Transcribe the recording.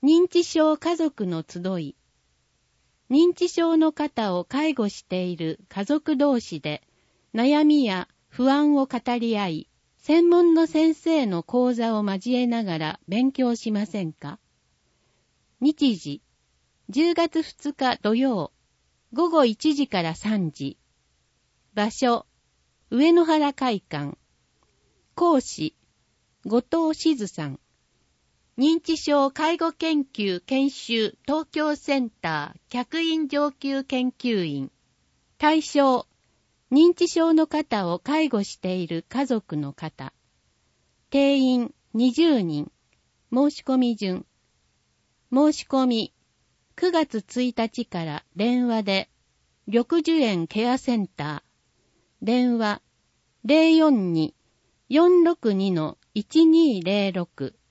認知症家族の集い。認知症の方を介護している家族同士で悩みや不安を語り合い、専門の先生の講座を交えながら勉強しませんか？日時、10月2日土曜、午後1時から3時。場所、上野原会館。講師、後藤静さん。認知症介護研究研修東京センター客員上級研究員。対象、認知症の方を介護している家族の方。定員20人。申し込み順。申し込み、9月1日から電話で、緑樹園ケアセンター。電話 042-462-1206